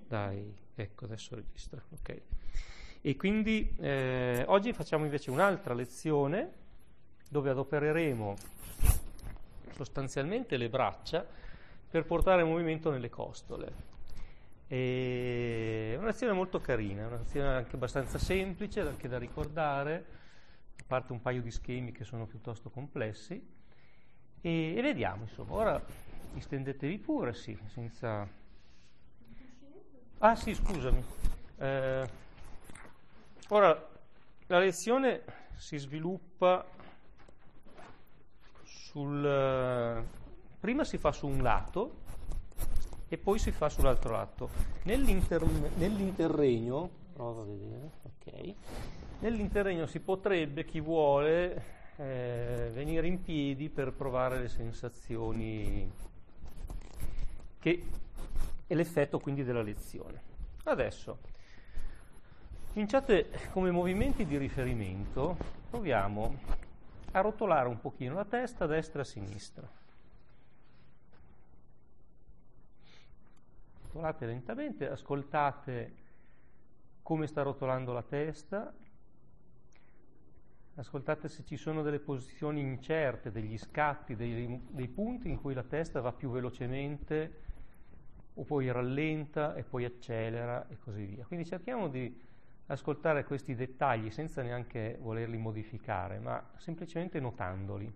Dai, ecco, adesso registra, ok. E quindi oggi facciamo invece un'altra lezione dove adopereremo sostanzialmente le braccia per portare movimento nelle costole. È una lezione molto carina, una lezione anche abbastanza semplice, anche da ricordare, a parte un paio di schemi che sono piuttosto complessi. E vediamo, insomma, ora distendetevi pure, sì, senza... Ah sì, scusami. Ora, la lezione si sviluppa prima si fa su un lato e poi si fa sull'altro lato. Nell'interregno, prova a vedere, ok. Nell'interregno si potrebbe, chi vuole, venire in piedi per provare le sensazioni e l'effetto quindi della lezione. Adesso, cominciate come movimenti di riferimento, proviamo a rotolare un pochino la testa a destra e a sinistra. Rotolate lentamente, ascoltate come sta rotolando la testa, ascoltate se ci sono delle posizioni incerte, degli scatti, dei punti in cui la testa va più velocemente o poi rallenta e poi accelera e così via. Quindi cerchiamo di ascoltare questi dettagli senza neanche volerli modificare, ma semplicemente notandoli.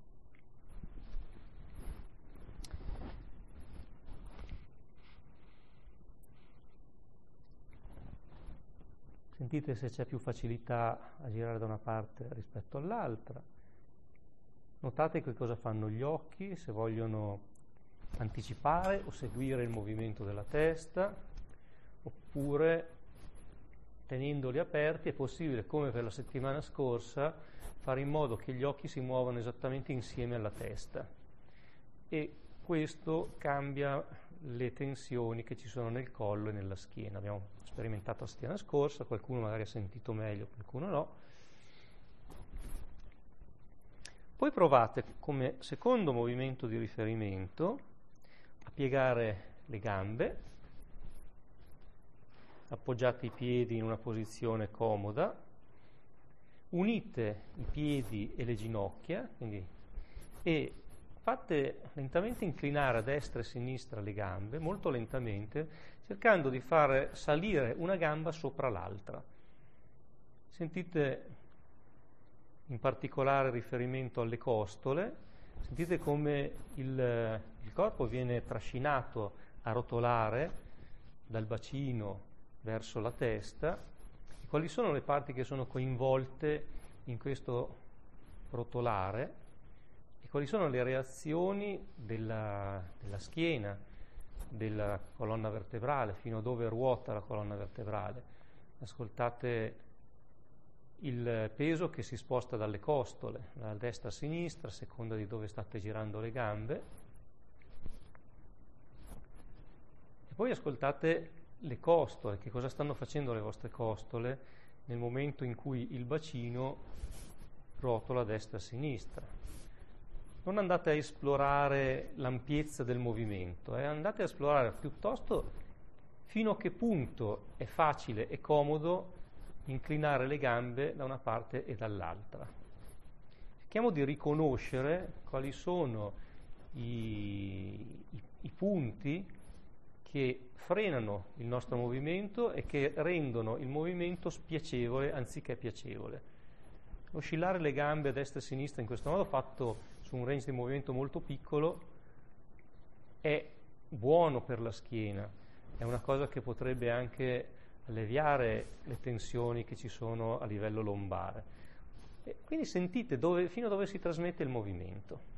Sentite se c'è più facilità a girare da una parte rispetto all'altra. Notate che cosa fanno gli occhi, se vogliono anticipare o seguire il movimento della testa, oppure tenendoli aperti è possibile, come per la settimana scorsa, fare in modo che gli occhi si muovano esattamente insieme alla testa, e questo cambia le tensioni che ci sono nel collo e nella schiena. Abbiamo sperimentato la settimana scorsa, qualcuno magari ha sentito meglio, qualcuno no. Poi provate come secondo movimento di riferimento a piegare le gambe, appoggiate i piedi in una posizione comoda, unite i piedi e le ginocchia, e fate lentamente inclinare a destra e a sinistra le gambe, molto lentamente, cercando di fare salire una gamba sopra l'altra. Sentite in particolare riferimento alle costole, sentite come il corpo viene trascinato a rotolare dal bacino verso la testa, e quali sono le parti che sono coinvolte in questo rotolare e quali sono le reazioni della schiena, della colonna vertebrale, fino a dove ruota la colonna vertebrale. Ascoltate il peso che si sposta dalle costole, da destra a sinistra, a seconda di dove state girando le gambe. E poi ascoltate le costole, che cosa stanno facendo le vostre costole nel momento in cui il bacino rotola a destra e a sinistra. Non andate a esplorare l'ampiezza del movimento, andate a esplorare piuttosto fino a che punto è facile e comodo inclinare le gambe da una parte e dall'altra. Cerchiamo di riconoscere quali sono i punti che frenano il nostro movimento e che rendono il movimento spiacevole anziché piacevole. Oscillare le gambe a destra e a sinistra in questo modo, fatto su un range di movimento molto piccolo, è buono per la schiena, è una cosa che potrebbe anche alleviare le tensioni che ci sono a livello lombare. E quindi sentite fino a dove si trasmette il movimento.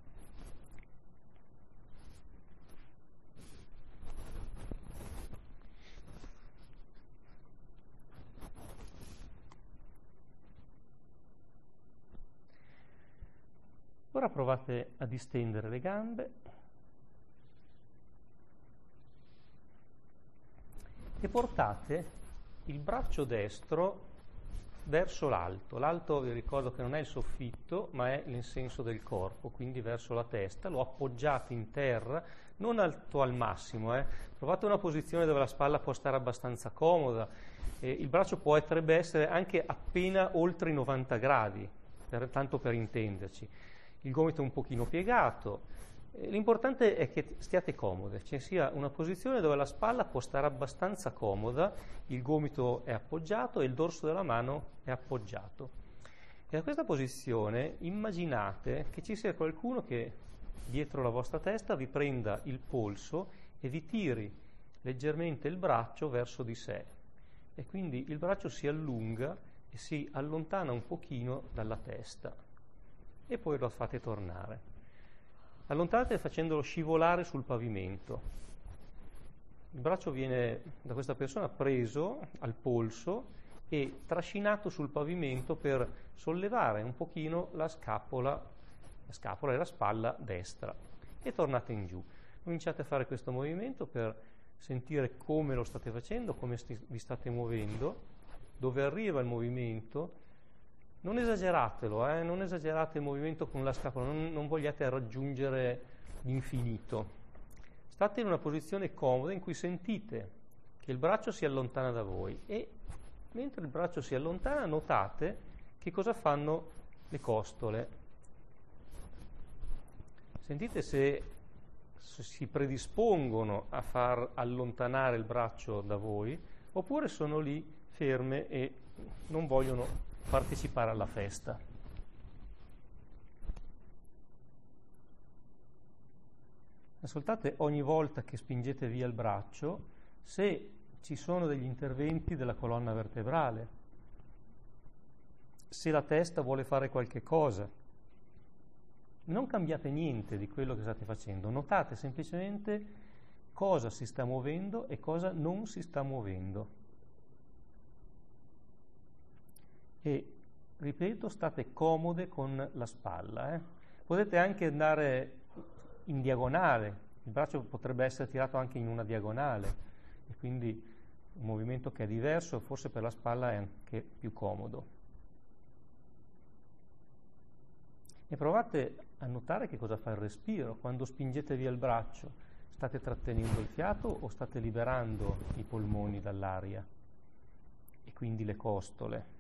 Ora provate a distendere le gambe e portate il braccio destro verso l'alto. L'alto, vi ricordo che non è il soffitto, ma è l'insenso del corpo, quindi verso la testa. Lo appoggiate in terra, non alto al massimo. Trovate una posizione dove la spalla può stare abbastanza comoda. Il braccio potrebbe essere anche appena oltre i 90 gradi, tanto per intenderci. Il gomito un pochino piegato. L'importante è che stiate comode, ci sia una posizione dove la spalla può stare abbastanza comoda, il gomito è appoggiato e il dorso della mano è appoggiato. E da questa posizione immaginate che ci sia qualcuno che dietro la vostra testa vi prenda il polso e vi tiri leggermente il braccio verso di sé. E quindi il braccio si allunga e si allontana un pochino dalla testa. E poi lo fate tornare. Allontanate facendolo scivolare sul pavimento. Il braccio viene da questa persona preso al polso e trascinato sul pavimento per sollevare un pochino la scapola e la spalla destra. E tornate in giù. Cominciate a fare questo movimento per sentire come lo state facendo, come vi state muovendo, dove arriva il movimento. Non esageratelo, non esagerate il movimento con la scapola, non vogliate raggiungere l'infinito. State in una posizione comoda in cui sentite che il braccio si allontana da voi e mentre il braccio si allontana notate che cosa fanno le costole. Sentite se si predispongono a far allontanare il braccio da voi oppure sono lì ferme e non vogliono partecipare alla festa. Ascoltate ogni volta che spingete via il braccio se ci sono degli interventi della colonna vertebrale, se la testa vuole fare qualche cosa. Non cambiate niente di quello che state facendo, notate semplicemente cosa si sta muovendo e cosa non si sta muovendo. E, ripeto, state comode con la spalla. Potete anche andare in diagonale, il braccio potrebbe essere tirato anche in una diagonale e quindi un movimento che è diverso, forse per la spalla è anche più comodo. E provate a notare che cosa fa il respiro. Quando spingete via il braccio, state trattenendo il fiato o state liberando i polmoni dall'aria e quindi le costole?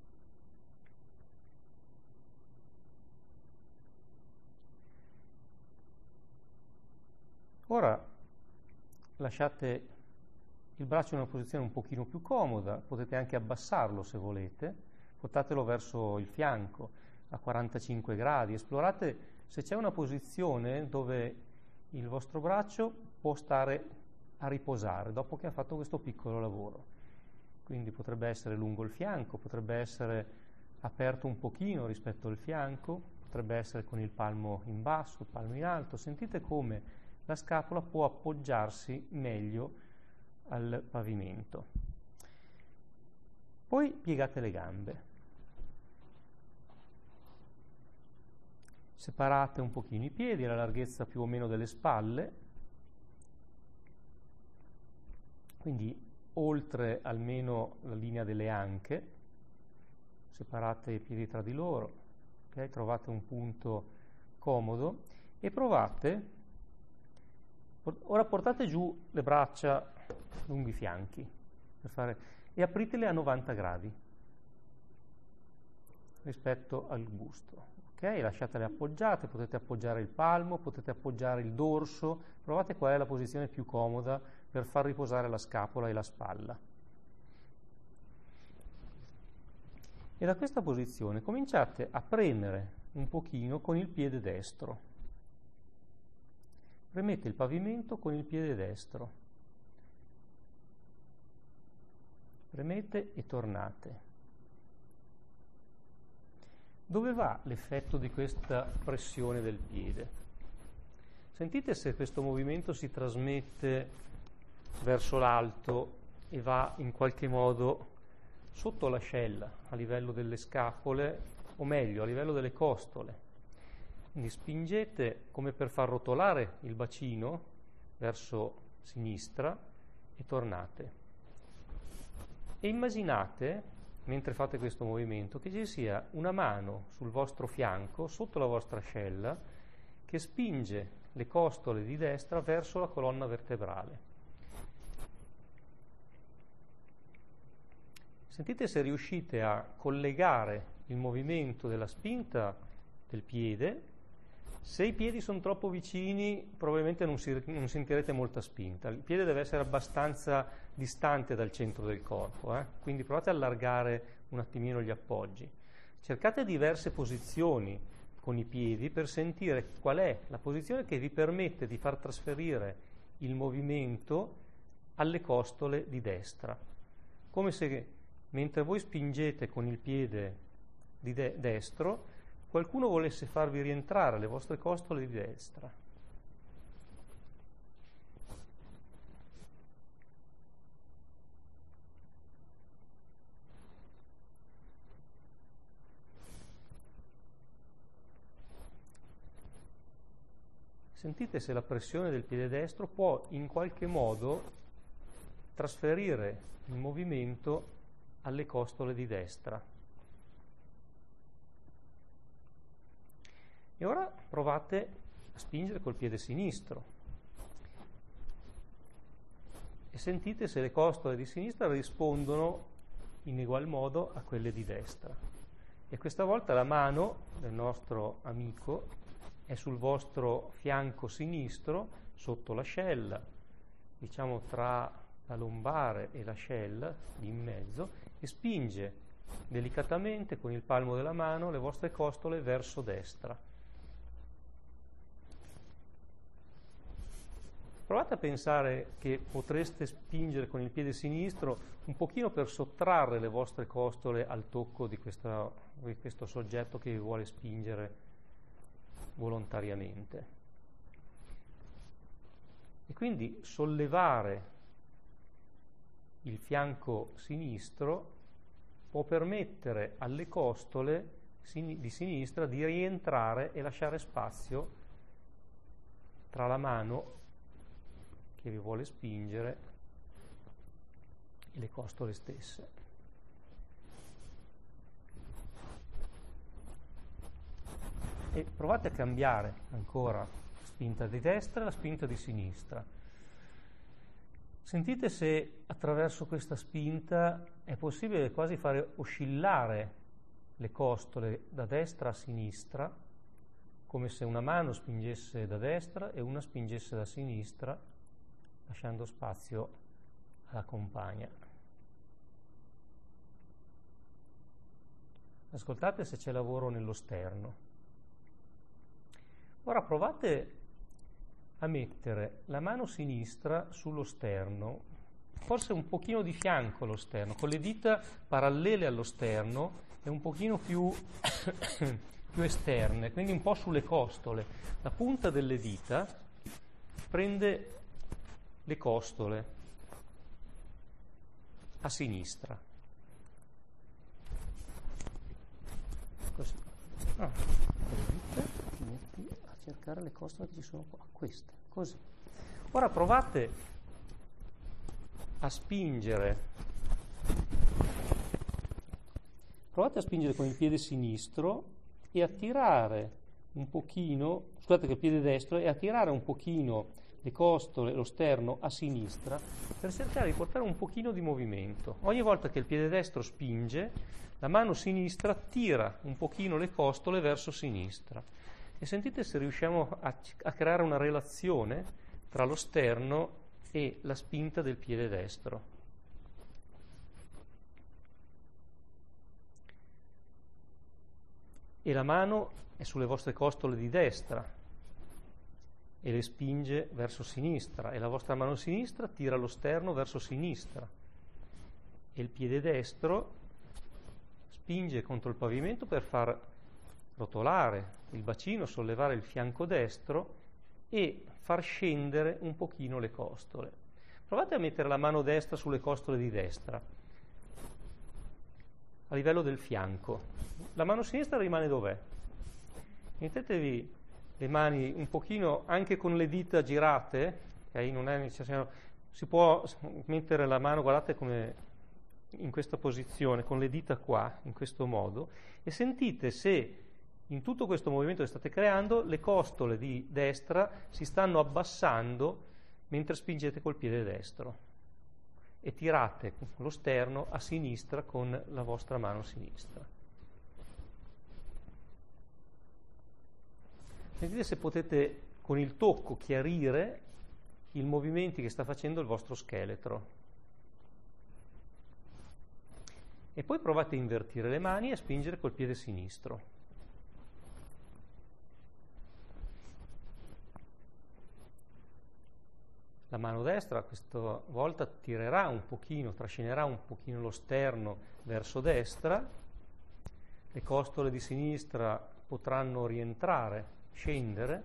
Ora lasciate il braccio in una posizione un pochino più comoda, potete anche abbassarlo se volete, portatelo verso il fianco a 45 gradi, esplorate se c'è una posizione dove il vostro braccio può stare a riposare dopo che ha fatto questo piccolo lavoro. Quindi potrebbe essere lungo il fianco, potrebbe essere aperto un pochino rispetto al fianco, potrebbe essere con il palmo in basso, il palmo in alto. Sentite come la scapola può appoggiarsi meglio al pavimento. Poi piegate le gambe. Separate un pochino i piedi alla larghezza più o meno delle spalle, quindi oltre almeno la linea delle anche. Separate i piedi tra di loro, okay? Trovate un punto comodo e provate. Ora portate giù le braccia lungo i fianchi e apritele a 90 gradi rispetto al busto. Ok? Lasciatele appoggiate, potete appoggiare il palmo, potete appoggiare il dorso, provate qual è la posizione più comoda per far riposare la scapola e la spalla. E da questa posizione cominciate a premere un pochino con il piede destro. Premete il pavimento con il piede destro. Premete e tornate. Dove va l'effetto di questa pressione del piede? Sentite se questo movimento si trasmette verso l'alto e va in qualche modo sotto l'ascella, a livello delle scapole, o meglio, a livello delle costole. Quindi spingete come per far rotolare il bacino verso sinistra e tornate. E immaginate mentre fate questo movimento, che ci sia una mano sul vostro fianco, sotto la vostra ascella, che spinge le costole di destra verso la colonna vertebrale. Sentite se riuscite a collegare il movimento della spinta del piede. Se i piedi sono troppo vicini, probabilmente non sentirete molta spinta. Il piede deve essere abbastanza distante dal centro del corpo, quindi provate a allargare un attimino gli appoggi. Cercate diverse posizioni con i piedi per sentire qual è la posizione che vi permette di far trasferire il movimento alle costole di destra. Come se mentre voi spingete con il piede destro, qualcuno volesse farvi rientrare le vostre costole di destra. Sentite se la pressione del piede destro può in qualche modo trasferire il movimento alle costole di destra. E ora provate a spingere col piede sinistro e sentite se le costole di sinistra rispondono in ugual modo a quelle di destra. E questa volta la mano del nostro amico è sul vostro fianco sinistro, sotto l'ascella, diciamo tra la lombare e l'ascella, lì in mezzo, e spinge delicatamente con il palmo della mano le vostre costole verso destra. Provate a pensare che potreste spingere con il piede sinistro un pochino per sottrarre le vostre costole al tocco di questo soggetto che vi vuole spingere volontariamente. E quindi sollevare il fianco sinistro può permettere alle costole di sinistra di rientrare e lasciare spazio tra la mano che vi vuole spingere e le costole stesse. E provate a cambiare ancora la spinta di destra e la spinta di sinistra. Sentite se attraverso questa spinta è possibile quasi fare oscillare le costole da destra a sinistra, come se una mano spingesse da destra e una spingesse da sinistra, lasciando spazio alla compagna. Ascoltate se c'è lavoro nello sterno. Ora provate a mettere la mano sinistra sullo sterno, forse un pochino di fianco allo sterno, con le dita parallele allo sterno e un pochino più esterne, quindi un po' sulle costole. La punta delle dita prende le costole a sinistra. Così. Metti a cercare le costole che ci sono qua, queste, così. Ora provate a spingere. Provate a spingere con il piede sinistro e a tirare un pochino, scusate che il piede destro, e a tirare un pochino le costole, lo sterno a sinistra per cercare di portare un pochino di movimento. Ogni volta che il piede destro spinge, la mano sinistra tira un pochino le costole verso sinistra. E sentite se riusciamo a creare una relazione tra lo sterno e la spinta del piede destro. E la mano è sulle vostre costole di destra e le spinge verso sinistra, e la vostra mano sinistra tira lo sterno verso sinistra e il piede destro spinge contro il pavimento per far rotolare il bacino, sollevare il fianco destro e far scendere un pochino le costole. Provate a mettere la mano destra sulle costole di destra, a livello del fianco. La mano sinistra rimane dov'è. Mettetevi le mani un pochino anche con le dita girate, okay? Non è necessario, si può mettere la mano, guardate come in questa posizione, con le dita qua, in questo modo, e sentite se in tutto questo movimento che state creando le costole di destra si stanno abbassando mentre spingete col piede destro e tirate lo sterno a sinistra con la vostra mano sinistra. Sentite se potete con il tocco chiarire i movimenti che sta facendo il vostro scheletro. E poi provate a invertire le mani e a spingere col piede sinistro. La mano destra questa volta tirerà un pochino, trascinerà un pochino lo sterno verso destra, le costole di sinistra potranno rientrare, scendere,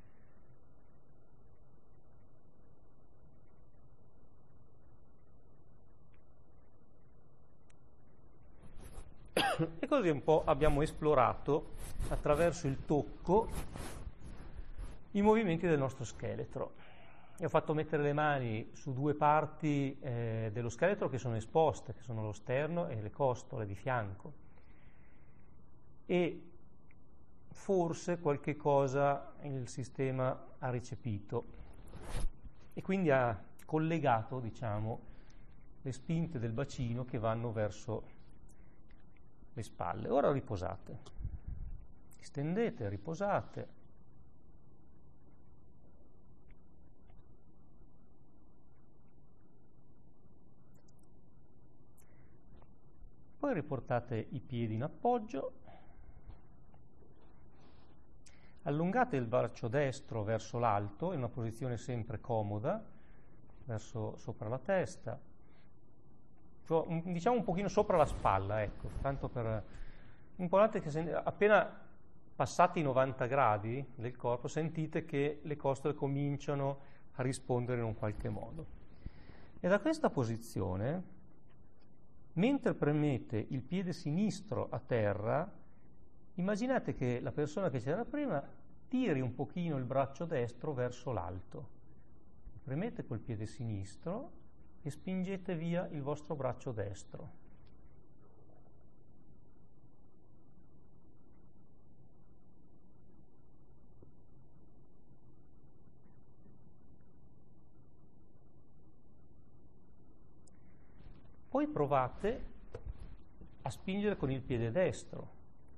e così un po' abbiamo esplorato attraverso il tocco i movimenti del nostro scheletro. E ho fatto mettere le mani su due parti dello scheletro che sono esposte, che sono lo sterno e le costole di fianco. E forse qualche cosa il sistema ha recepito e quindi ha collegato, diciamo, le spinte del bacino che vanno verso le spalle. Ora riposate, stendete, riposate. Poi riportate i piedi in appoggio, allungate il braccio destro verso l'alto in una posizione sempre comoda, verso sopra la testa, cioè, diciamo un pochino sopra la spalla, ecco, tanto per... Importante che appena passati i 90 gradi del corpo sentite che le costole cominciano a rispondere in un qualche modo. E da questa posizione, mentre premete il piede sinistro a terra, immaginate che la persona che c'era prima tiri un pochino il braccio destro verso l'alto. Premete col piede sinistro e spingete via il vostro braccio destro. Poi provate a spingere con il piede destro,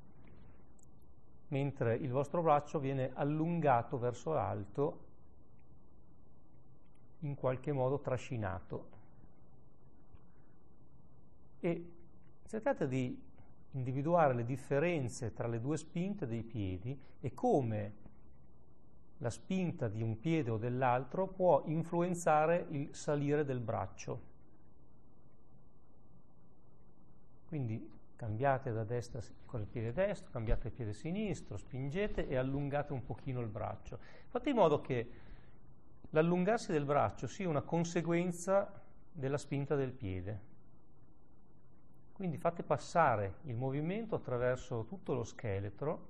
mentre il vostro braccio viene allungato verso l'alto, in qualche modo trascinato. E cercate di individuare le differenze tra le due spinte dei piedi e come la spinta di un piede o dell'altro può influenzare il salire del braccio. Quindi cambiate da destra con il piede destro, cambiate il piede sinistro, spingete e allungate un pochino il braccio. Fate in modo che l'allungarsi del braccio sia una conseguenza della spinta del piede. Quindi fate passare il movimento attraverso tutto lo scheletro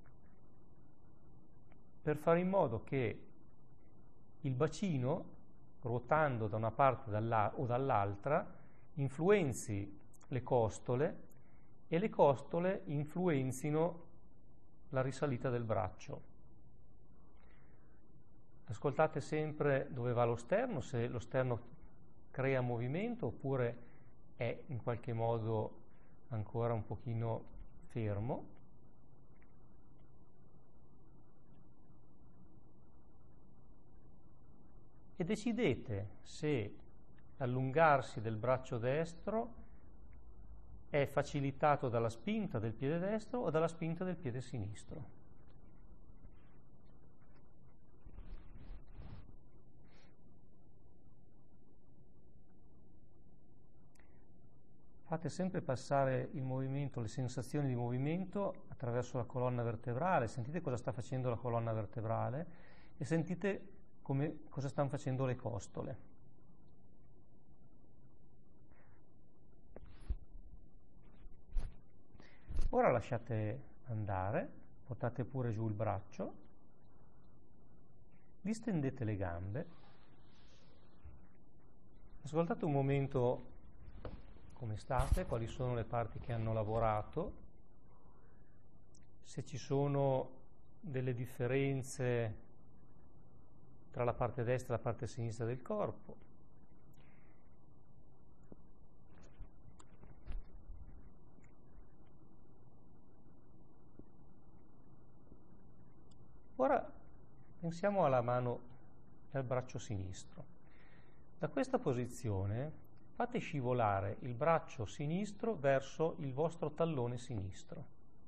per fare in modo che il bacino, ruotando da una parte o dall'altra, influenzi le costole e le costole influenzino la risalita del braccio. Ascoltate sempre dove va lo sterno, se lo sterno crea movimento oppure è in qualche modo ancora un pochino fermo. E decidete se l'allungarsi del braccio destro è facilitato dalla spinta del piede destro o dalla spinta del piede sinistro. Fate sempre passare il movimento, le sensazioni di movimento attraverso la colonna vertebrale, sentite cosa sta facendo la colonna vertebrale e sentite cosa stanno facendo le costole. Ora lasciate andare, portate pure giù il braccio, distendete le gambe, ascoltate un momento come state, quali sono le parti che hanno lavorato, se ci sono delle differenze tra la parte destra e la parte sinistra del corpo. Ora pensiamo alla mano e al braccio sinistro. Da questa posizione fate scivolare il braccio sinistro verso il vostro tallone sinistro.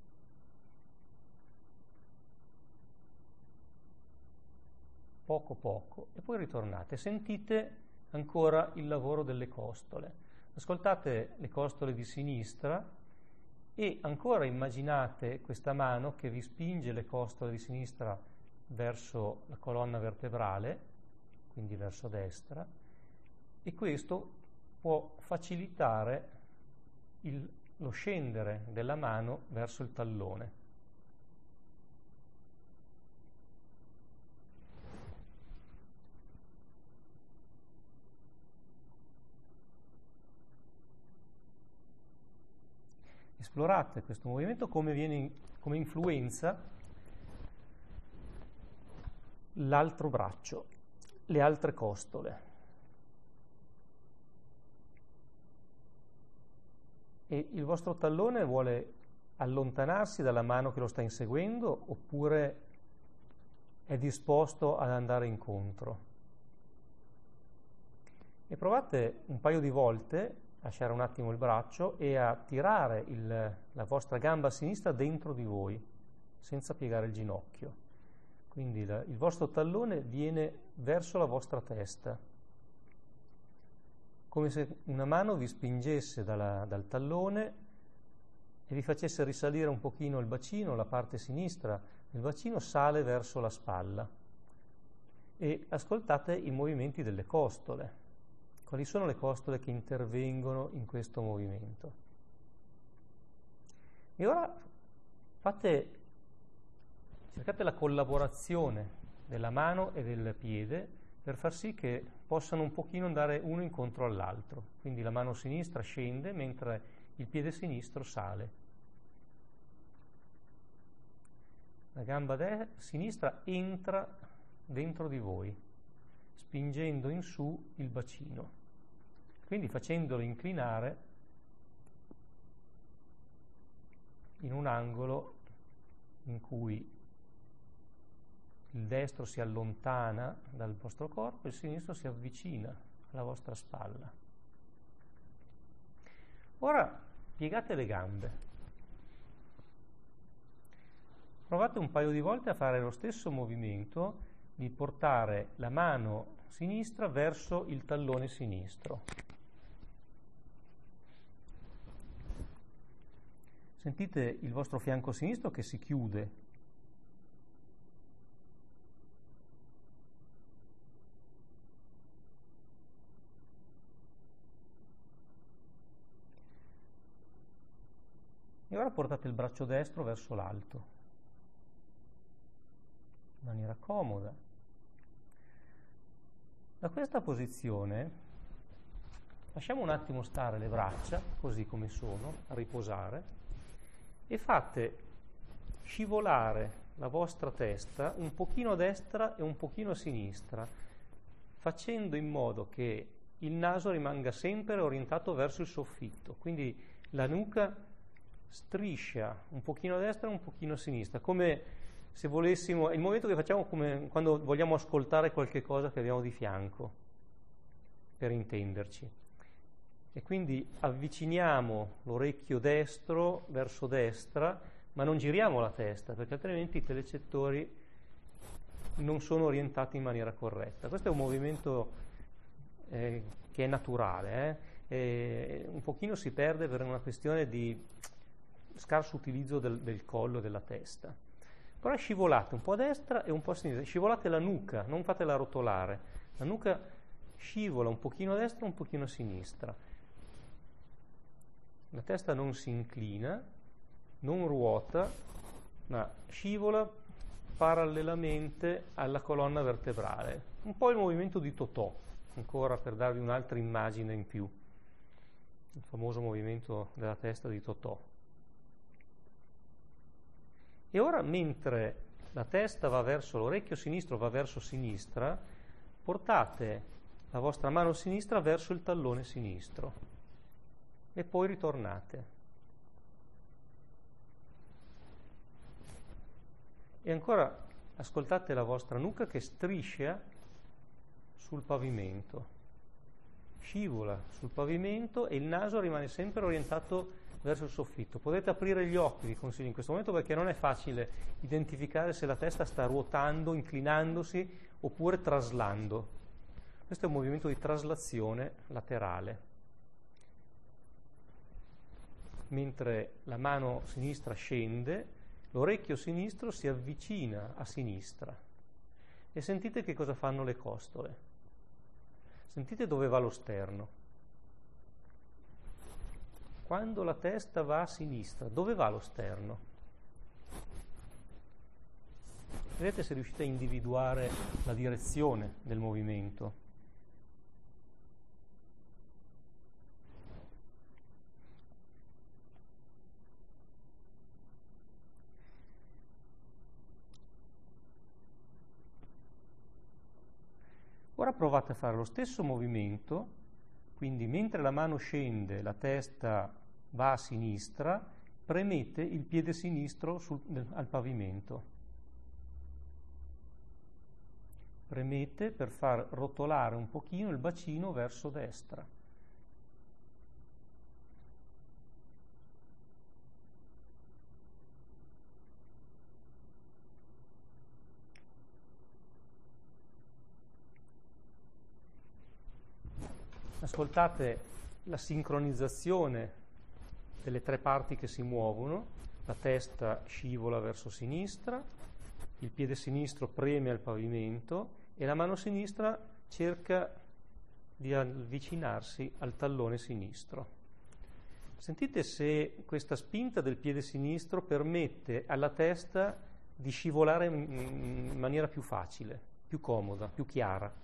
Poco poco, e poi ritornate. Sentite ancora il lavoro delle costole. Ascoltate le costole di sinistra e ancora immaginate questa mano che vi spinge le costole di sinistra verso la colonna vertebrale, quindi verso destra, e questo può facilitare lo scendere della mano verso il tallone. Esplorate questo movimento come influenza l'altro braccio, le altre costole. E il vostro tallone vuole allontanarsi dalla mano che lo sta inseguendo oppure è disposto ad andare incontro? E provate un paio di volte a lasciare un attimo il braccio e a tirare la vostra gamba sinistra dentro di voi, senza piegare il ginocchio. Quindi il vostro tallone viene verso la vostra testa, come se una mano vi spingesse dal tallone e vi facesse risalire un pochino il bacino, la parte sinistra del bacino sale verso la spalla. E ascoltate i movimenti delle costole. Quali sono le costole che intervengono in questo movimento? E ora cercate la collaborazione della mano e del piede per far sì che possano un pochino andare uno incontro all'altro. Quindi la mano sinistra scende mentre il piede sinistro sale. La gamba sinistra entra dentro di voi, spingendo in su il bacino, quindi facendolo inclinare in un angolo in cui il destro si allontana dal vostro corpo e il sinistro si avvicina alla vostra spalla. Ora piegate le gambe. Provate un paio di volte a fare lo stesso movimento di portare la mano sinistra verso il tallone sinistro. Sentite il vostro fianco sinistro che si chiude. E ora portate il braccio destro verso l'alto, in maniera comoda. Da questa posizione lasciamo un attimo stare le braccia, così come sono, a riposare, e fate scivolare la vostra testa un pochino a destra e un pochino a sinistra, facendo in modo che il naso rimanga sempre orientato verso il soffitto, quindi la nuca striscia un pochino a destra e un pochino a sinistra, come se volessimo, è il movimento che facciamo come quando vogliamo ascoltare qualche cosa che abbiamo di fianco, per intenderci. E quindi avviciniamo l'orecchio destro verso destra, ma non giriamo la testa, perché altrimenti i telecettori non sono orientati in maniera corretta. Questo è un movimento che è naturale, un pochino si perde per una questione di scarso utilizzo del collo e della testa. Però scivolate un po' a destra e un po' a sinistra, scivolate la nuca, non fatela rotolare, la nuca scivola un pochino a destra e un pochino a sinistra. La testa non si inclina, non ruota, ma scivola parallelamente alla colonna vertebrale. Un po' il movimento di Totò, ancora per darvi un'altra immagine in più. il famoso movimento della testa di Totò. E ora, mentre la testa va verso l'orecchio sinistro, va verso sinistra, portate la vostra mano sinistra verso il tallone sinistro e poi ritornate. E ancora ascoltate la vostra nuca che striscia sul pavimento, scivola sul pavimento e il naso rimane sempre orientato verso il soffitto. Potete aprire gli occhi, vi consiglio in questo momento, perché non è facile identificare se la testa sta ruotando, inclinandosi oppure traslando. Questo è un movimento di traslazione laterale. Mentre la mano sinistra scende, l'orecchio sinistro si avvicina a sinistra. E sentite che cosa fanno le costole. Sentite dove va lo sterno. Quando la testa va a sinistra, dove va lo sterno? Vedete se riuscite a individuare la direzione del movimento. Ora provate a fare lo stesso movimento, quindi mentre la mano scende, la testa va a sinistra, premete il piede sinistro al pavimento. Premete per far rotolare un pochino il bacino verso destra. Ascoltate la sincronizzazione delle tre parti che si muovono, la testa scivola verso sinistra, il piede sinistro preme al pavimento e la mano sinistra cerca di avvicinarsi al tallone sinistro. Sentite se questa spinta del piede sinistro permette alla testa di scivolare in maniera più facile, più comoda, più chiara.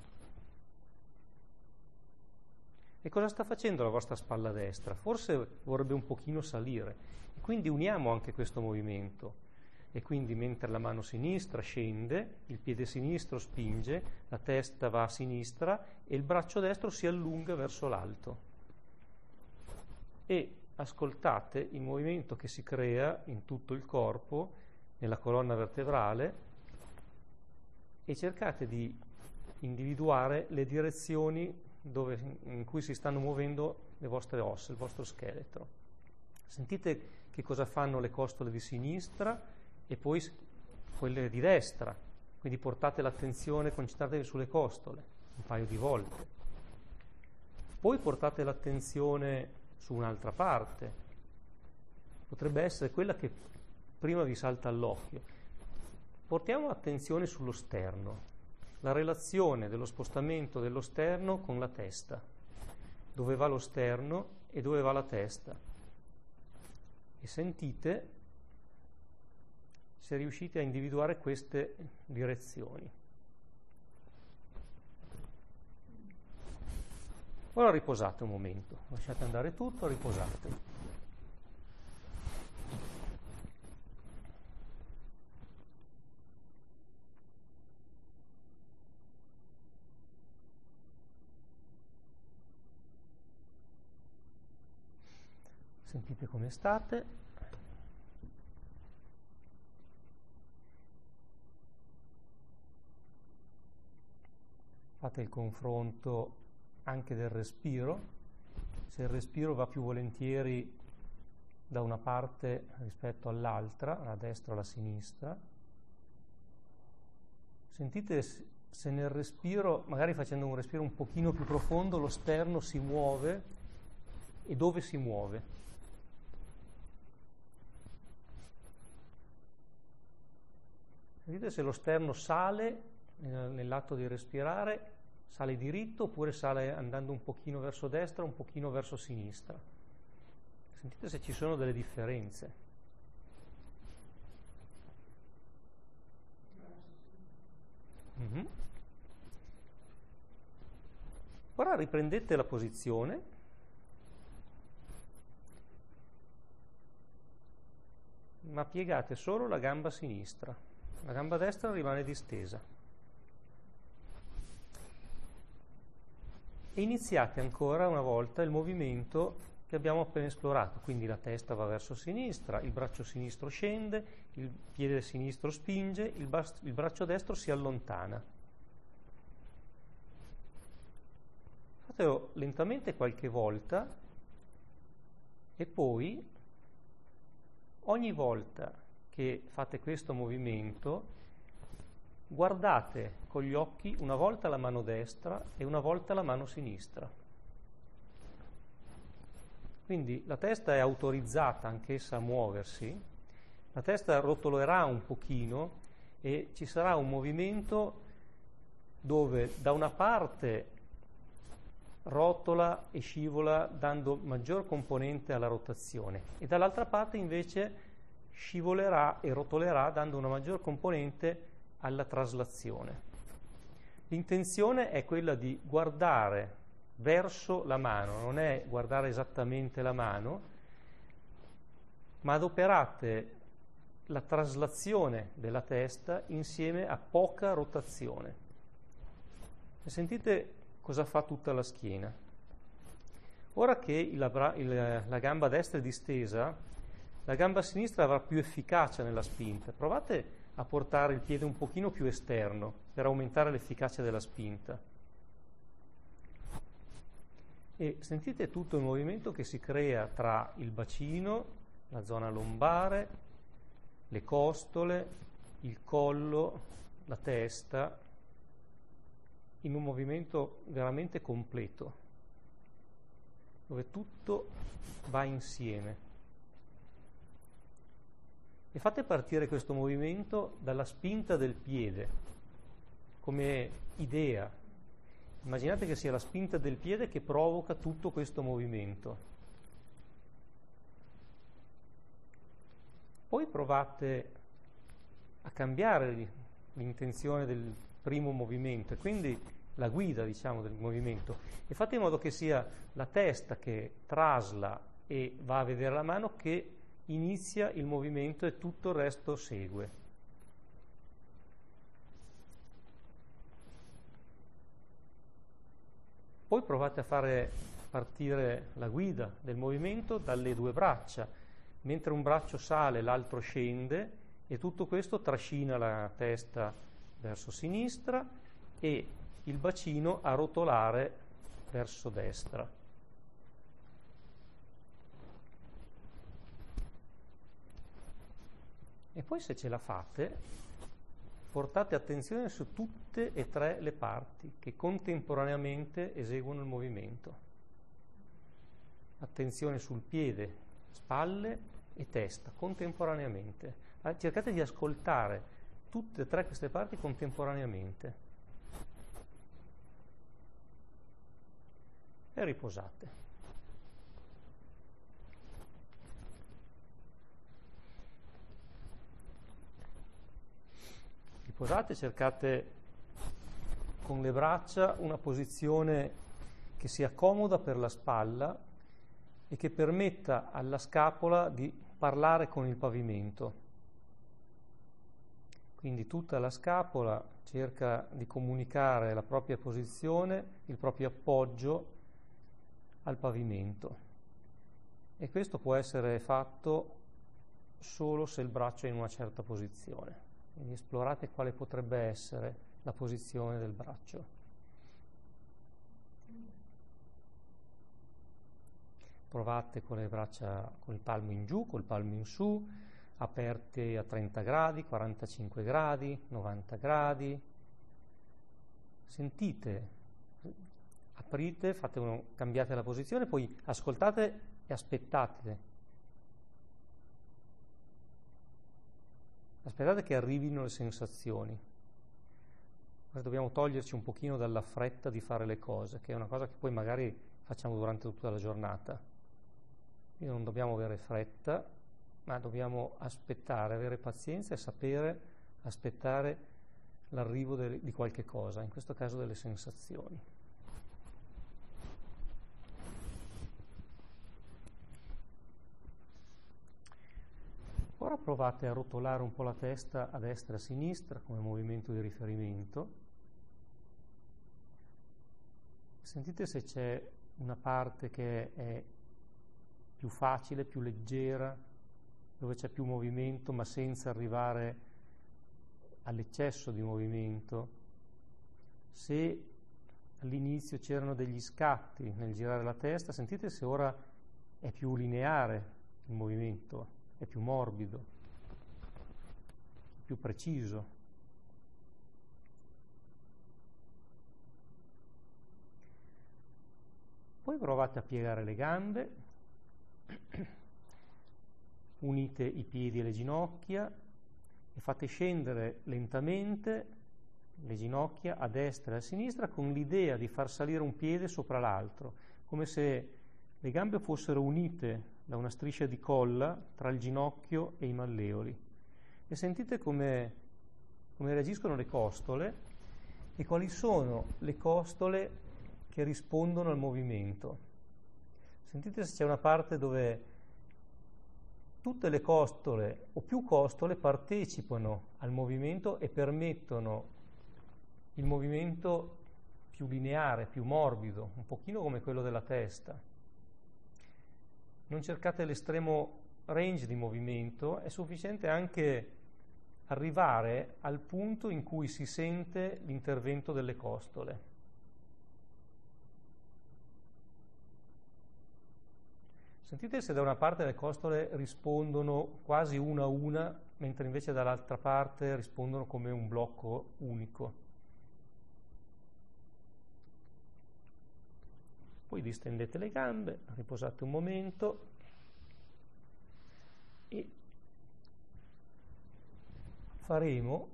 E cosa sta facendo la vostra spalla destra? Forse vorrebbe un pochino salire. E quindi uniamo anche questo movimento. E quindi mentre la mano sinistra scende, il piede sinistro spinge, la testa va a sinistra e il braccio destro si allunga verso l'alto. E ascoltate il movimento che si crea in tutto il corpo, nella colonna vertebrale, e cercate di individuare le direzioni in cui si stanno muovendo le vostre ossa, il vostro scheletro. Sentite che cosa fanno le costole di sinistra e poi quelle di destra, quindi portate l'attenzione, concentratevi sulle costole un paio di volte. Poi portate l'attenzione su un'altra parte, potrebbe essere quella che prima vi salta all'occhio. Portiamo l'attenzione sullo sterno, la relazione dello spostamento dello sterno con la testa, dove va lo sterno e dove va la testa. E sentite se riuscite a individuare queste direzioni. Ora riposate un momento, lasciate andare tutto, riposate. Sentite come state. Fate il confronto anche del respiro. Se il respiro va più volentieri da una parte rispetto all'altra, alla destra o alla sinistra. Sentite se nel respiro, magari facendo un respiro un pochino più profondo, lo sterno si muove e dove si muove. Sentite se lo sterno sale nell'atto di respirare, sale diritto oppure sale andando un pochino verso destra, un pochino verso sinistra. Sentite se ci sono delle differenze. Mm-hmm. Ora riprendete la posizione ma piegate solo la gamba sinistra, la gamba destra rimane distesa. E iniziate ancora una volta il movimento che abbiamo appena esplorato, quindi la testa va verso sinistra, il braccio sinistro scende, il piede sinistro spinge, il braccio destro si allontana. Fatelo lentamente qualche volta e poi ogni volta che fate questo movimento guardate con gli occhi una volta la mano destra e una volta la mano sinistra. Quindi la testa è autorizzata anch'essa a muoversi, la testa rotolerà un pochino e ci sarà un movimento dove da una parte rotola e scivola dando maggior componente alla rotazione e dall'altra parte invece scivolerà e rotolerà dando una maggior componente alla traslazione. L'intenzione è quella di guardare verso la mano, non è guardare esattamente la mano, ma adoperate la traslazione della testa insieme a poca rotazione. E sentite cosa fa tutta la schiena. Ora che la gamba destra è distesa, la gamba sinistra avrà più efficacia nella spinta. Provate a portare il piede un pochino più esterno per aumentare l'efficacia della spinta. E sentite tutto il movimento che si crea tra il bacino, la zona lombare, le costole, il collo, la testa, in un movimento veramente completo, dove tutto va insieme. E fate partire questo movimento dalla spinta del piede, come idea. Immaginate che sia la spinta del piede che provoca tutto questo movimento. Poi provate a cambiare l'intenzione del primo movimento, e quindi la guida, diciamo, del movimento, e fate in modo che sia la testa che trasla e va a vedere la mano che inizia il movimento e tutto il resto segue. Poi provate a fare partire la guida del movimento dalle due braccia, mentre un braccio sale l'altro scende e tutto questo trascina la testa verso sinistra e il bacino a rotolare verso destra. E poi, se ce la fate, portate attenzione su tutte e tre le parti che contemporaneamente eseguono il movimento. Attenzione sul piede, spalle e testa, contemporaneamente. Cercate di ascoltare tutte e tre queste parti contemporaneamente. E riposate. Riposate, cercate con le braccia una posizione che sia comoda per la spalla e che permetta alla scapola di parlare con il pavimento. Quindi tutta la scapola cerca di comunicare la propria posizione, il proprio appoggio al pavimento. E questo può essere fatto solo se il braccio è in una certa posizione. Quindi esplorate quale potrebbe essere la posizione del braccio. Provate con le braccia, con il palmo in giù, col palmo in su, aperte a 30 gradi, 45 gradi, 90 gradi. Sentite, aprite, cambiate la posizione, poi ascoltate e aspettate. Aspettate che arrivino le sensazioni. Dobbiamo toglierci un pochino dalla fretta di fare le cose, che è una cosa che poi magari facciamo durante tutta la giornata. Quindi non dobbiamo avere fretta, ma dobbiamo aspettare, avere pazienza e sapere aspettare l'arrivo di qualche cosa, in questo caso delle sensazioni. Ora Ora provate a rotolare un po' la testa a destra e a sinistra come movimento di riferimento. Sentite se c'è una parte che è più facile, più leggera, dove c'è più movimento ma senza arrivare all'eccesso di movimento. Se all'inizio c'erano degli scatti nel girare la testa, sentite se ora è più lineare il movimento, è più morbido, più preciso. Poi provate a piegare le gambe, unite i piedi e le ginocchia e fate scendere lentamente le ginocchia a destra e a sinistra con l'idea di far salire un piede sopra l'altro, come se le gambe fossero unite da una striscia di colla tra il ginocchio e i malleoli. E sentite come reagiscono le costole e quali sono le costole che rispondono al movimento. Sentite se c'è una parte dove tutte le costole o più costole partecipano al movimento e permettono il movimento più lineare, più morbido, un pochino come quello della testa. Non cercate l'estremo range di movimento, è sufficiente anche arrivare al punto in cui si sente l'intervento delle costole. Sentite se da una parte le costole rispondono quasi una a una, mentre invece dall'altra parte rispondono come un blocco unico. Poi distendete le gambe, riposate un momento e faremo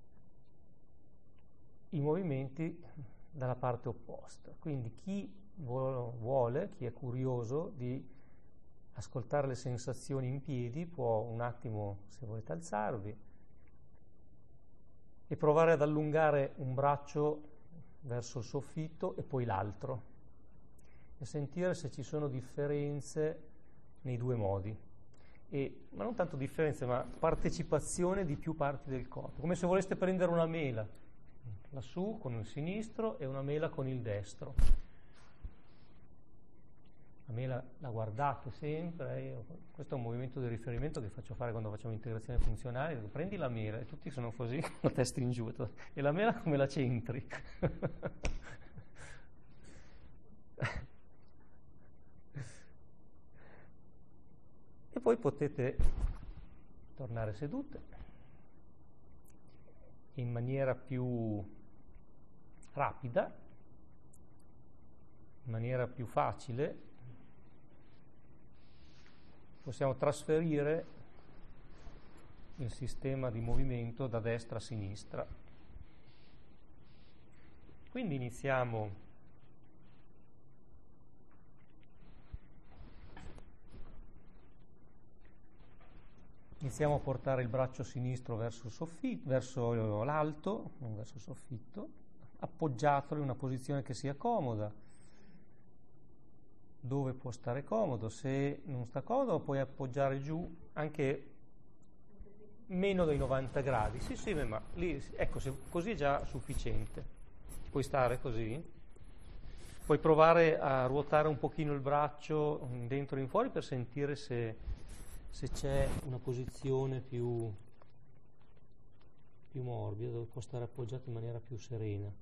i movimenti dalla parte opposta. Quindi chi vuole, chi è curioso di ascoltare le sensazioni in piedi può un attimo, se volete, alzarvi e provare ad allungare un braccio verso il soffitto e poi l'altro e sentire se ci sono differenze nei due modi. Ma non tanto differenze, ma partecipazione di più parti del corpo, come se voleste prendere una mela lassù con il sinistro e una mela con il destro. La mela la guardate sempre, questo è un movimento di riferimento che faccio fare quando facciamo integrazione funzionale. Prendi la mela e tutti sono così, la testa in giù, e la mela come la centri. E poi potete tornare sedute in maniera più rapida, in maniera più facile. Possiamo trasferire il sistema di movimento da destra a sinistra. Quindi iniziamo a portare il braccio sinistro verso il soffitto, verso l'alto, non verso il soffitto, appoggiatelo in una posizione che sia comoda, dove può stare comodo. Se non sta comodo puoi appoggiare giù anche meno dei 90 gradi. Sì, ma lì, ecco, così è già sufficiente. Puoi stare così. Puoi provare a ruotare un pochino il braccio dentro e in fuori per sentire se c'è una posizione più morbida, dove può stare appoggiato in maniera più serena.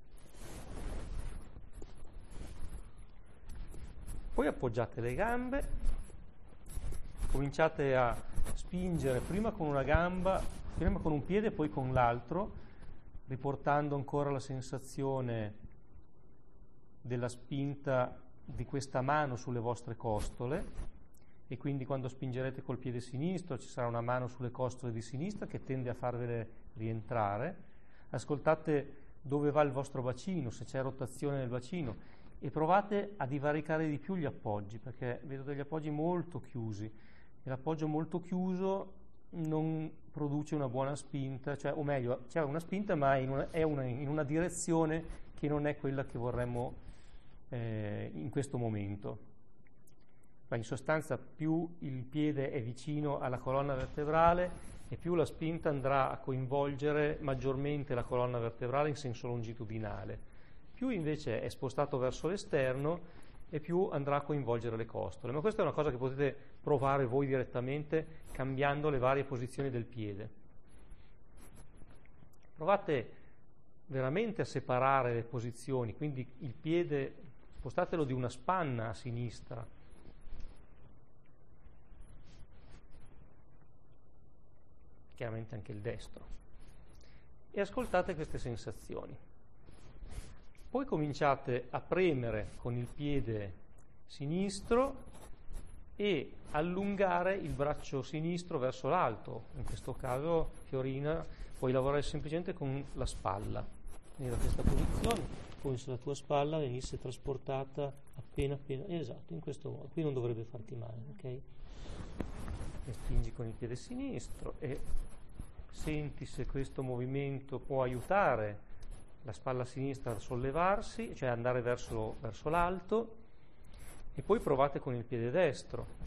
Poi appoggiate le gambe, cominciate a spingere prima con una gamba, prima con un piede e poi con l'altro, riportando ancora la sensazione della spinta di questa mano sulle vostre costole, e quindi quando spingerete col piede sinistro ci sarà una mano sulle costole di sinistra che tende a farvele rientrare. Ascoltate dove va il vostro bacino, se c'è rotazione nel bacino, e provate a divaricare di più gli appoggi, perché vedo degli appoggi molto chiusi e l'appoggio molto chiuso non produce una buona spinta, o meglio, c'è una spinta ma in una direzione che non è quella che vorremmo in questo momento. ma in sostanza più il piede è vicino alla colonna vertebrale e più la spinta andrà a coinvolgere maggiormente la colonna vertebrale in senso longitudinale. Più invece è spostato verso l'esterno e più andrà a coinvolgere le costole. Ma questa è una cosa che potete provare voi direttamente cambiando le varie posizioni del piede. Provate veramente a separare le posizioni, quindi il piede spostatelo di una spanna a sinistra, chiaramente anche il destro, e ascoltate queste sensazioni. Poi cominciate a premere con il piede sinistro e allungare il braccio sinistro verso l'alto. In questo caso, Fiorina, puoi lavorare semplicemente con la spalla. Quindi da questa posizione, come se la tua spalla venisse trasportata appena, esatto, in questo modo. Qui non dovrebbe farti male, ok? E spingi con il piede sinistro e senti se questo movimento può aiutare la spalla sinistra a sollevarsi, cioè andare verso l'alto, e poi provate con il piede destro.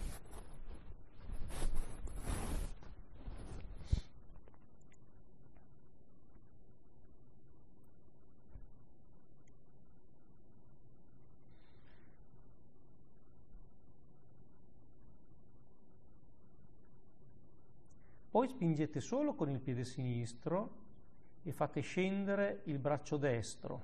Poi spingete solo con il piede sinistro e fate scendere il braccio destro.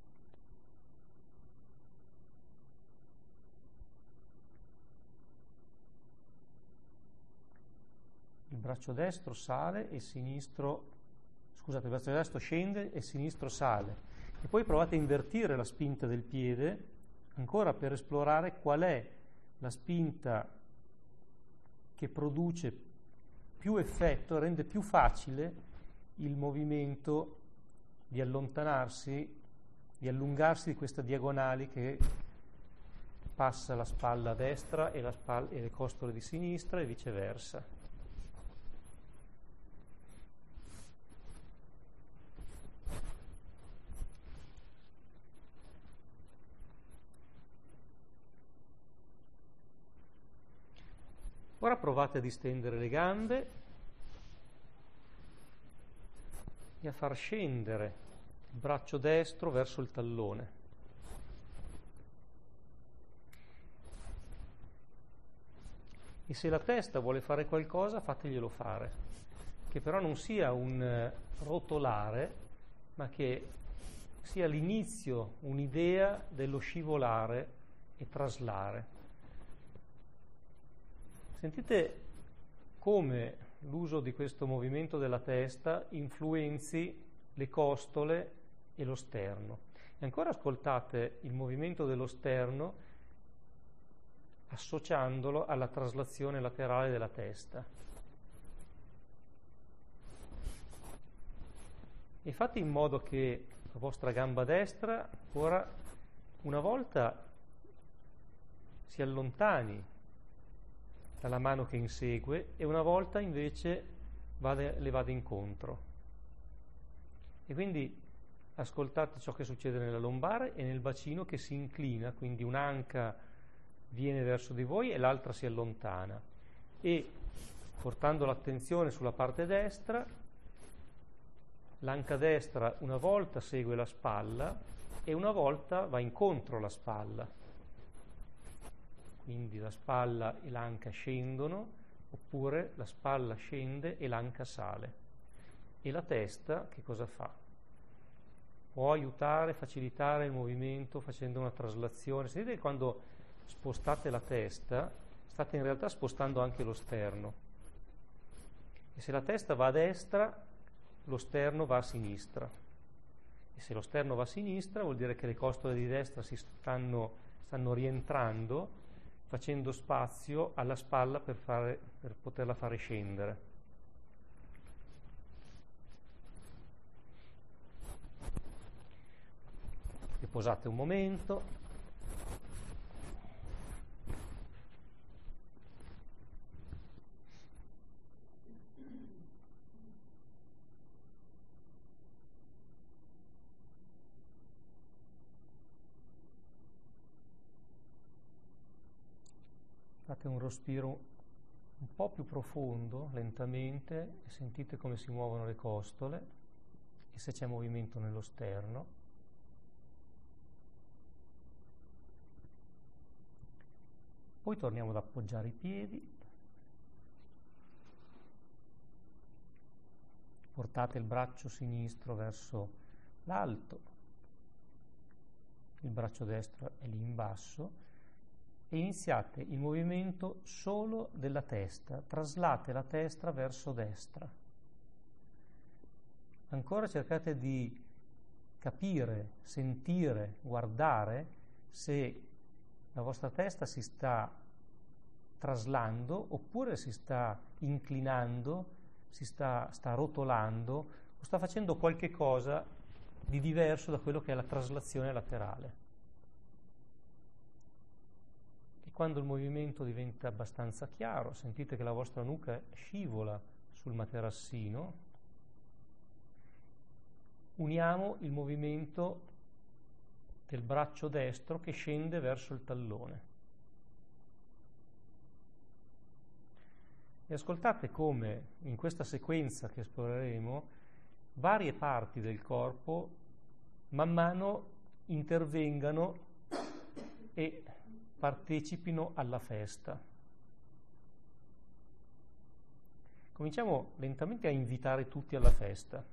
Il braccio destro sale e il sinistro, scusate, il braccio destro scende e il sinistro sale. E poi provate a invertire la spinta del piede, ancora per esplorare qual è la spinta che produce più effetto, rende più facile il movimento di allontanarsi, di allungarsi di questa diagonale che passa la spalla a destra e le costole di sinistra e viceversa. Ora provate a distendere le gambe e a far scendere il braccio destro verso il tallone. E se la testa vuole fare qualcosa, fateglielo fare, che però non sia un rotolare, ma che sia l'inizio, un'idea dello scivolare e traslare. Sentite come l'uso di questo movimento della testa influenzi le costole e lo sterno. E ancora ascoltate il movimento dello sterno associandolo alla traslazione laterale della testa. E fate in modo che la vostra gamba destra ora una volta si allontani dalla mano che insegue e una volta invece le vada incontro. E quindi ascoltate ciò che succede nella lombare e nel bacino che si inclina, quindi un'anca viene verso di voi e l'altra si allontana. E portando l'attenzione sulla parte destra, l'anca destra una volta segue la spalla e una volta va incontro alla spalla. Quindi la spalla e l'anca scendono, oppure la spalla scende e l'anca sale. E la testa che cosa fa? Può aiutare, facilitare il movimento facendo una traslazione. Sentite che quando spostate la testa, state in realtà spostando anche lo sterno. E se la testa va a destra, lo sterno va a sinistra. E se lo sterno va a sinistra, vuol dire che le costole di destra stanno rientrando, facendo spazio alla spalla per poterla fare scendere. Riposate un momento. fate un respiro un po' più profondo, lentamente, e sentite come si muovono le costole e se c'è movimento nello sterno. Poi torniamo ad appoggiare i piedi. Portate il braccio sinistro verso l'alto, il braccio destro è lì in basso e iniziate il movimento solo della testa, traslate la testa verso destra. Ancora cercate di capire, sentire, guardare se la vostra testa si sta traslando oppure si sta inclinando, si sta rotolando o sta facendo qualche cosa di diverso da quello che è la traslazione laterale. E quando il movimento diventa abbastanza chiaro, sentite che la vostra nuca scivola sul materassino, uniamo il movimento del braccio destro che scende verso il tallone. E ascoltate come in questa sequenza che esploreremo varie parti del corpo man mano intervengano e partecipino alla festa. Cominciamo lentamente a invitare tutti alla festa.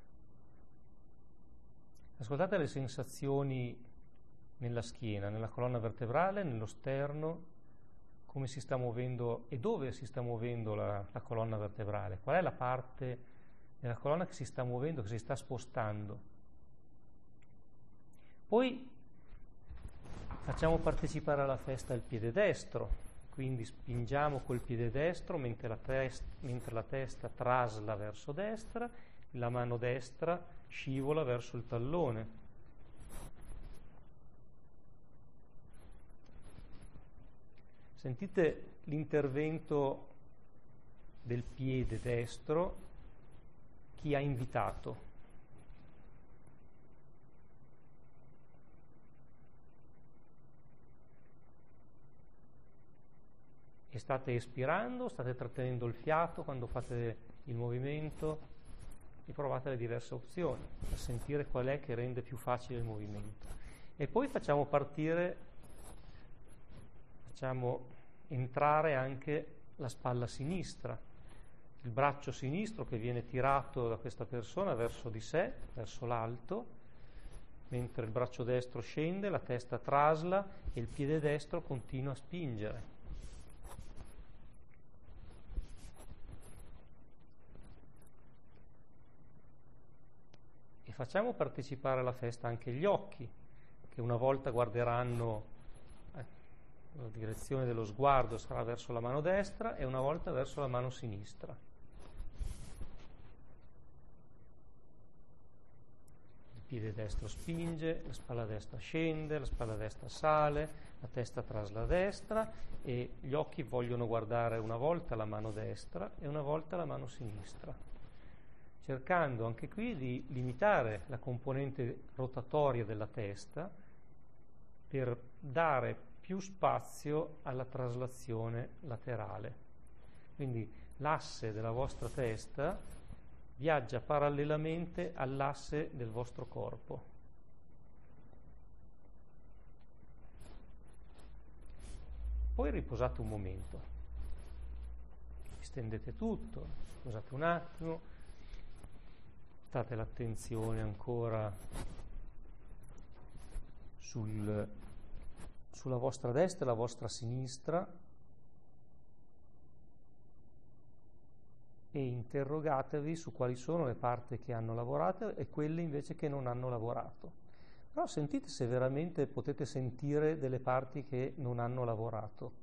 Ascoltate le sensazioni nella schiena, nella colonna vertebrale, nello sterno, come si sta muovendo e dove si sta muovendo la colonna vertebrale, qual è la parte della colonna che si sta muovendo, che si sta spostando. Poi facciamo partecipare alla festa il piede destro, quindi spingiamo col piede destro mentre la testa trasla verso destra, la mano destra scivola verso il tallone. Sentite l'intervento del piede destro, chi ha invitato. E state espirando, state trattenendo il fiato quando fate il movimento e provate le diverse opzioni per sentire qual è che rende più facile il movimento. E poi facciamo entrare anche la spalla sinistra, il braccio sinistro che viene tirato da questa persona verso di sé, verso l'alto, mentre il braccio destro scende, la testa trasla e il piede destro continua a spingere. E facciamo partecipare alla festa anche gli occhi, che una volta guarderanno la direzione dello sguardo sarà verso la mano destra e una volta verso la mano sinistra. Il piede destro spinge, la spalla destra scende, la spalla destra sale, la testa trasla a destra e gli occhi vogliono guardare una volta la mano destra e una volta la mano sinistra, cercando anche qui di limitare la componente rotatoria della testa per dare più spazio alla traslazione laterale. Quindi l'asse della vostra testa viaggia parallelamente all'asse del vostro corpo. Poi riposate un momento, stendete tutto, riposate un attimo, state l'attenzione ancora sulla vostra destra e la vostra sinistra e interrogatevi su quali sono le parti che hanno lavorato e quelle invece che non hanno lavorato. Però sentite se veramente potete sentire delle parti che non hanno lavorato.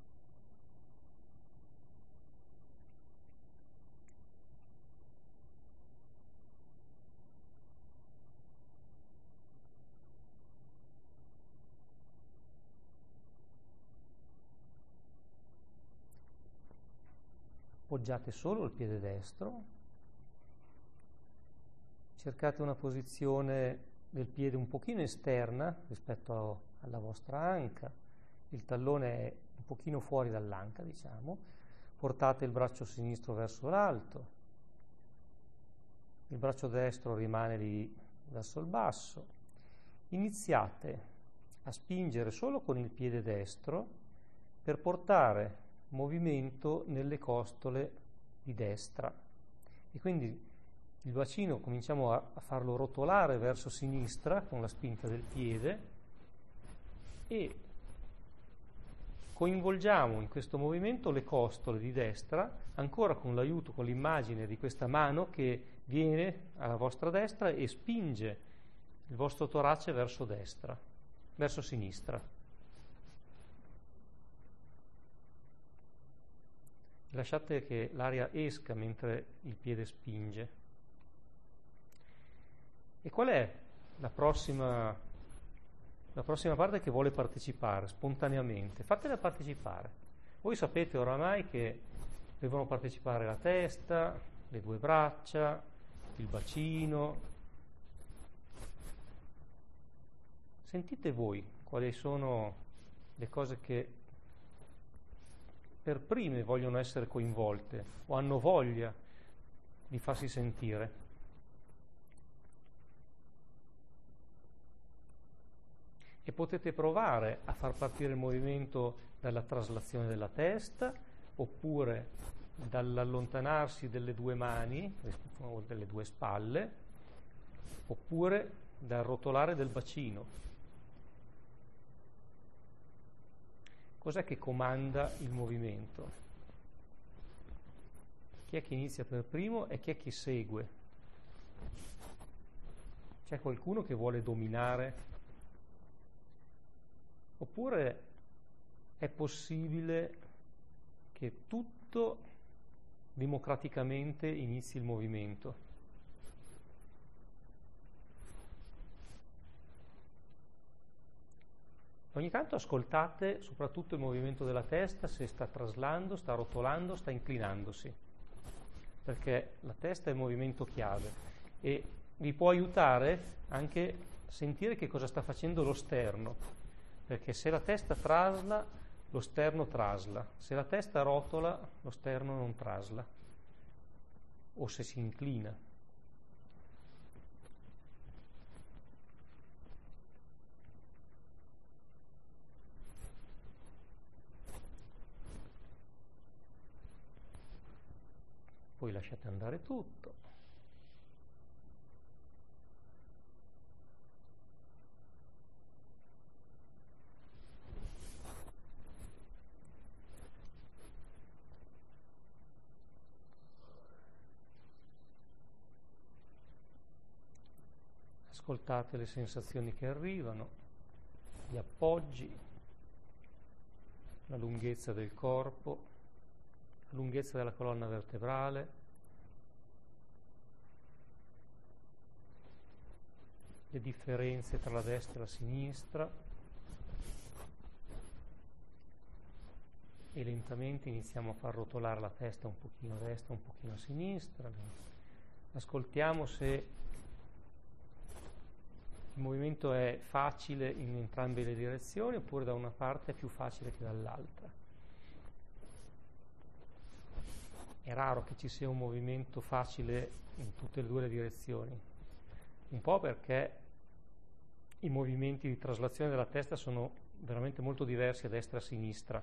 Appoggiate solo il piede destro, cercate una posizione del piede un pochino esterna rispetto alla vostra anca, il tallone è un pochino fuori dall'anca, diciamo, portate il braccio sinistro verso l'alto, il braccio destro rimane lì verso il basso, iniziate a spingere solo con il piede destro per portare movimento nelle costole di destra e quindi il bacino cominciamo a farlo rotolare verso sinistra con la spinta del piede e coinvolgiamo in questo movimento le costole di destra, ancora con l'aiuto, con l'immagine di questa mano che viene alla vostra destra e spinge il vostro torace verso destra, verso sinistra. Lasciate che l'aria esca mentre il piede spinge. E qual è la prossima parte che vuole partecipare spontaneamente? Fatela partecipare. Voi sapete oramai che devono partecipare la testa, le due braccia, il bacino. Sentite voi quali sono le cose che per prime vogliono essere coinvolte o hanno voglia di farsi sentire. E potete provare a far partire il movimento dalla traslazione della testa oppure dall'allontanarsi delle due mani o delle due spalle oppure dal rotolare del bacino. Cos'è che comanda il movimento? Chi è che inizia per primo e chi è che segue? C'è qualcuno che vuole dominare? Oppure è possibile che tutto democraticamente inizi il movimento? Ogni tanto ascoltate soprattutto il movimento della testa, se sta traslando, sta rotolando, sta inclinandosi, perché la testa è il movimento chiave e vi può aiutare anche a sentire che cosa sta facendo lo sterno, perché se la testa trasla, lo sterno trasla, se la testa rotola, lo sterno non trasla, o se si inclina. Poi lasciate andare tutto. Ascoltate le sensazioni che arrivano, gli appoggi, la lunghezza del corpo, la lunghezza della colonna vertebrale, le differenze tra la destra e la sinistra e lentamente iniziamo a far rotolare la testa un pochino a destra, un pochino a sinistra. Ascoltiamo se il movimento è facile in entrambe le direzioni oppure da una parte è più facile che dall'altra. È raro che ci sia un movimento facile in tutte e due le direzioni, un po' perché i movimenti di traslazione della testa sono veramente molto diversi a destra e a sinistra.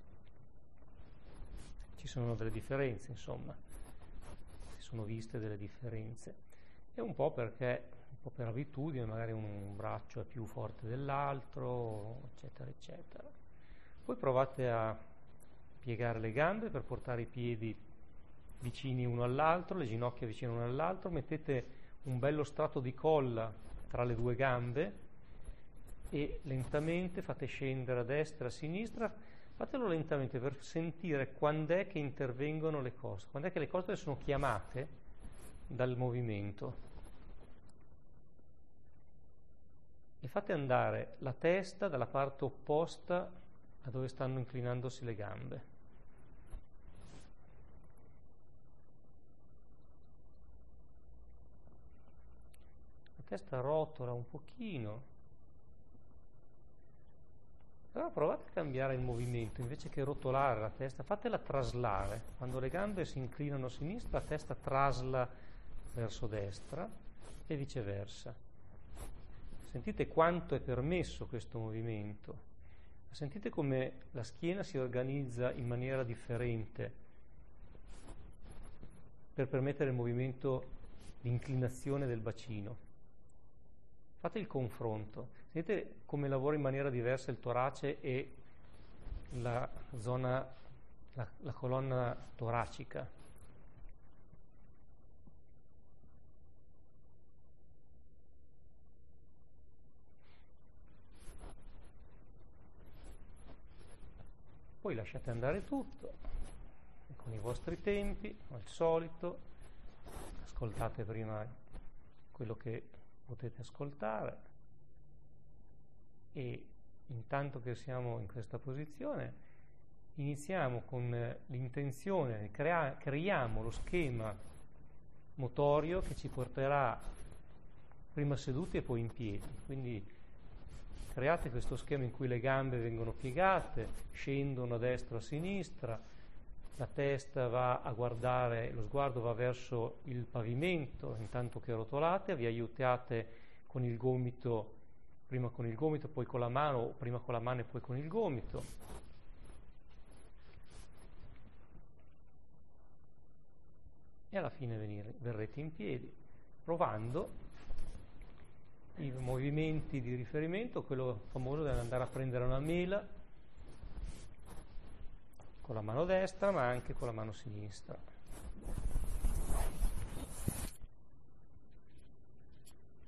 Ci sono delle differenze, insomma, si sono viste delle differenze. E un po' perché, un po' per abitudine, magari un braccio è più forte dell'altro, eccetera, eccetera. Poi provate a piegare le gambe per portare i piedi vicini uno all'altro, le ginocchia vicine uno all'altro, mettete un bello strato di colla tra le due gambe e lentamente fate scendere a destra e a sinistra, fatelo lentamente per sentire quando è che intervengono le costole, quando è che le costole sono chiamate dal movimento. E fate andare la testa dalla parte opposta a dove stanno inclinandosi le gambe. La testa rotola un pochino Allora provate a cambiare il movimento, invece che rotolare la testa, fatela traslare. Quando le gambe si inclinano a sinistra, la testa trasla verso destra e viceversa. Sentite quanto è permesso questo movimento. Sentite come la schiena si organizza in maniera differente per permettere il movimento di inclinazione del bacino. Fate il confronto. Sentite come lavora in maniera diversa il torace e la colonna toracica. Poi lasciate andare tutto, con i vostri tempi, al solito, ascoltate prima quello che potete ascoltare e intanto che siamo in questa posizione iniziamo con l'intenzione, creiamo lo schema motorio che ci porterà prima seduti e poi in piedi, quindi create questo schema in cui le gambe vengono piegate, scendono a destra o a sinistra, la testa va a guardare, lo sguardo va verso il pavimento intanto che rotolate, vi aiutate con il gomito, prima con il gomito, poi con la mano, o prima con la mano e poi con il gomito. E alla fine verrete in piedi, provando i movimenti di riferimento, quello famoso dell'andare a prendere una mela con la mano destra ma anche con la mano sinistra.